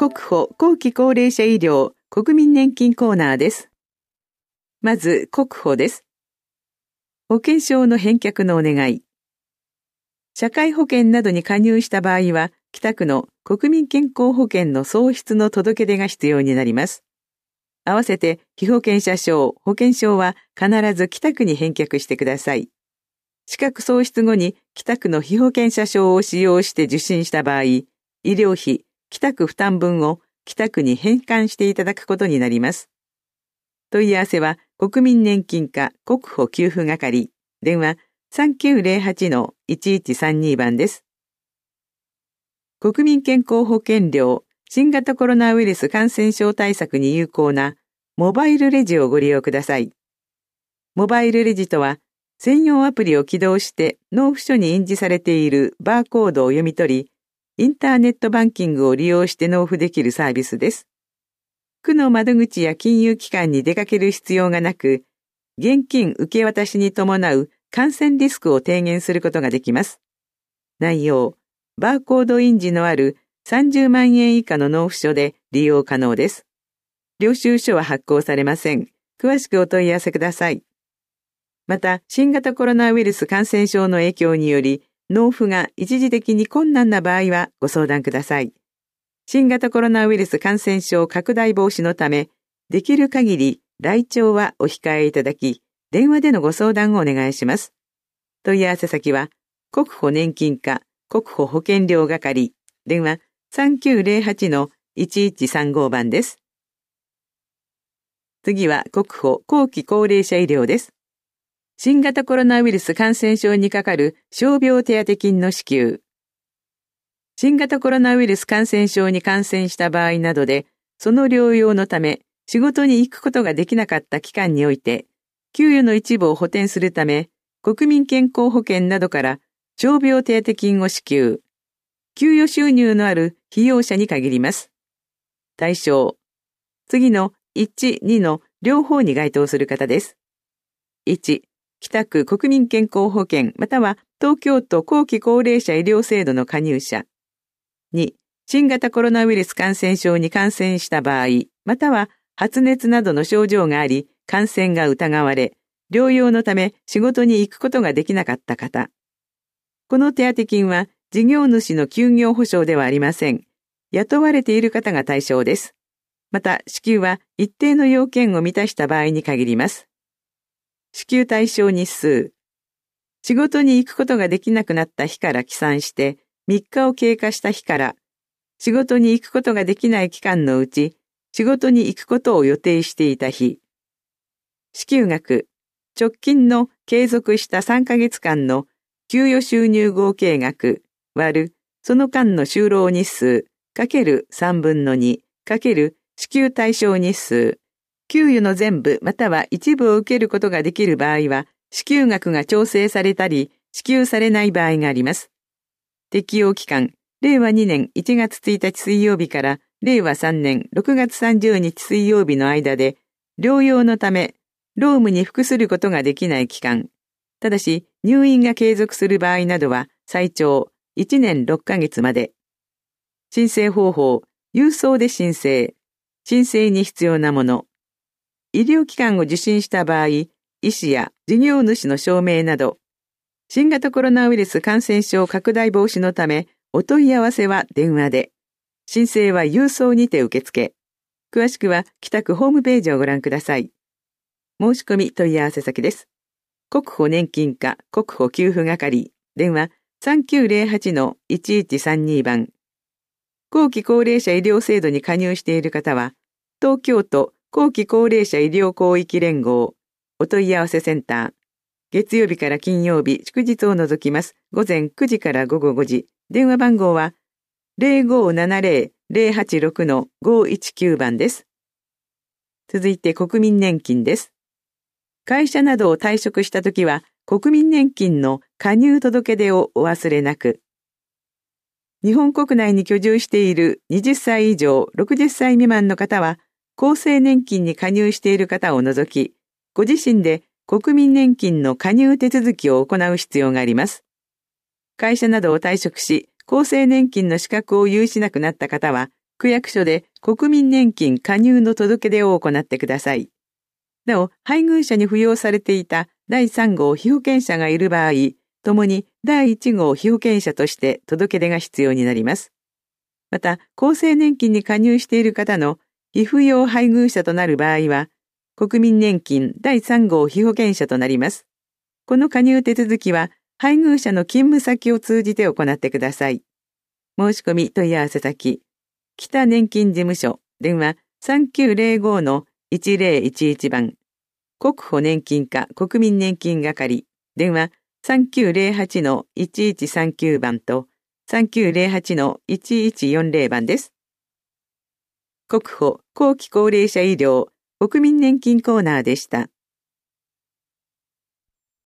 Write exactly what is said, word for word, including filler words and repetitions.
国保後期高齢者医療国民年金コーナーです。まず国保です。保険証の返却のお願い。社会保険などに加入した場合は、北区の国民健康保険の喪失の届け出が必要になります。合わせて被保険者証、保険証は必ず北区に返却してください。資格喪失後に北区の被保険者証を使用して受診した場合、医療費、北区負担分を北区に返還していただくことになります。問い合わせは国民年金課国保給付係、電話 さんきゅうゼロはちのいちいちさんに 番です。国民健康保険料、新型コロナウイルス感染症対策に有効なモバイルレジをご利用ください。モバイルレジとは、専用アプリを起動して納付書に印字されているバーコードを読み取り、インターネットバンキングを利用して納付できるサービスです。区の窓口や金融機関に出かける必要がなく、現金受け渡しに伴う感染リスクを低減することができます。内容、バーコード印字のあるさんじゅうまんえん以下の納付書で利用可能です。領収書は発行されません。詳しくお問い合わせください。また、新型コロナウイルス感染症の影響により、納付が一時的に困難な場合はご相談ください。新型コロナウイルス感染症拡大防止のため、できる限り来庁はお控えいただき、電話でのご相談をお願いします。問い合わせ先は、国保年金課国保保険料係、電話 さんきゅうゼロはちのいちいちさんご 番です。次は国保後期高齢者医療です。新型コロナウイルス感染症にかかる傷病手当金の支給。新型コロナウイルス感染症に感染した場合などで、その療養のため仕事に行くことができなかった期間において、給与の一部を補填するため、国民健康保険などから傷病手当金を支給。給与収入のある被用者に限ります。対象。次のいち、にの両方に該当する方です。いち、北区国民健康保険または東京都後期高齢者医療制度の加入者。に、新型コロナウイルス感染症に感染した場合、または発熱などの症状があり、感染が疑われ、療養のため仕事に行くことができなかった方。この手当金は事業主の休業保障ではありません。雇われている方が対象です。また、支給は一定の要件を満たした場合に限ります。支給対象日数。仕事に行くことができなくなった日から起算してみっかを経過した日から仕事に行くことができない期間のうち仕事に行くことを予定していた日。支給額。直近の継続したさんかげつかんの給与収入合計額割るその間の就労日数かけるさんぶんのにかける支給対象日数。給与の全部または一部を受けることができる場合は、支給額が調整されたり、支給されない場合があります。適用期間、れいわにねんいちがつついたち水曜日かられいわさんねんろくがつさんじゅうにち水曜日の間で、療養のため、労務に服することができない期間。ただし、入院が継続する場合などは、最長いちねんろっかげつまで。申請方法、郵送で申請。申請に必要なもの。医療機関を受診した場合、医師や事業主の証明など、新型コロナウイルス感染症拡大防止のため、お問い合わせは電話で、申請は郵送にて受付。詳しくは北区ホームページをご覧ください。申し込み問い合わせ先です。国保年金課国保給付係、電話 さんきゅうゼロはちのいちいちさんに 番。後期高齢者医療制度に加入している方は、東京都後期高齢者医療広域連合お問い合わせセンター。月曜日から金曜日、祝日を除きます。午前くじから午後ごじ。電話番号は ゼロごーななゼロ ゼロはちろくのごいちきゅう 番です。続いて国民年金です。会社などを退職したときは、国民年金の加入届出をお忘れなく。日本国内に居住しているはたち以上ろくじゅっさい未満の方は、厚生年金に加入している方を除き、ご自身で国民年金の加入手続きを行う必要があります。会社などを退職し、厚生年金の資格を有しなくなった方は、 区役所で国民年金加入の届け出を行ってください。なお、配偶者に扶養されていただいさん号被保険者がいる場合、ともにだいいち号被保険者として届け出が必要になります。また、厚生年金に加入している方の被扶養配偶者となる場合は、国民年金だいさん号被保険者となります。この加入手続きは、配偶者の勤務先を通じて行ってください。申し込み問い合わせ先、北年金事務所、電話 さんきゅうゼロご のいちゼロいちいち 番、国保年金課国民年金係、電話 さんきゅうゼロはち のいちいちさんきゅう 番と さんきゅうゼロはち のいちいちよんゼロ 番です。国保後期高齢者医療国民年金コーナーでした。